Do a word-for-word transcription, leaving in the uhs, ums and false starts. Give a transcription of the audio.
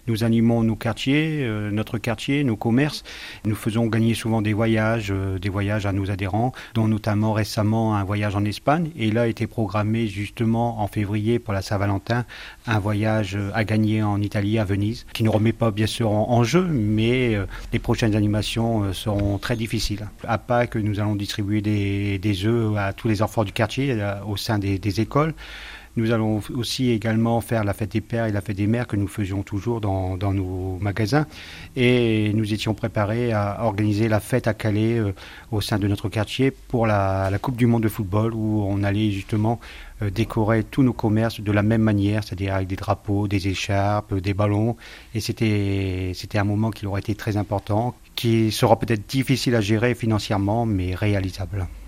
Nous animons nos quartiers, euh, notre quartier, nos commerces. Nous faisons gagner souvent des voyages, euh, des voyages à nos adhérents, dont notamment récemment un voyage en Espagne. Et là a été programmé justement en février pour la Saint-Valentin, un voyage à gagner en Italie, à Venise, qui ne remet pas bien sûr en, en jeu, mais euh, les prochaines animations euh, seront très difficiles. À Pâques, nous allons distribuer des, des œufs à tous les enfants du quartier, euh, au sein des, des écoles. Nous allons aussi également faire la fête des pères et la fête des mères que nous faisions toujours dans, dans nos magasins. Et nous étions préparés à organiser la fête à Calais euh, au sein de notre quartier pour la, la Coupe du Monde de football, où on allait justement euh, décorer tous nos commerces de la même manière, c'est-à-dire avec des drapeaux, des écharpes, des ballons. Et c'était, c'était un moment qui aurait été très important, qui sera peut-être difficile à gérer financièrement, mais réalisable.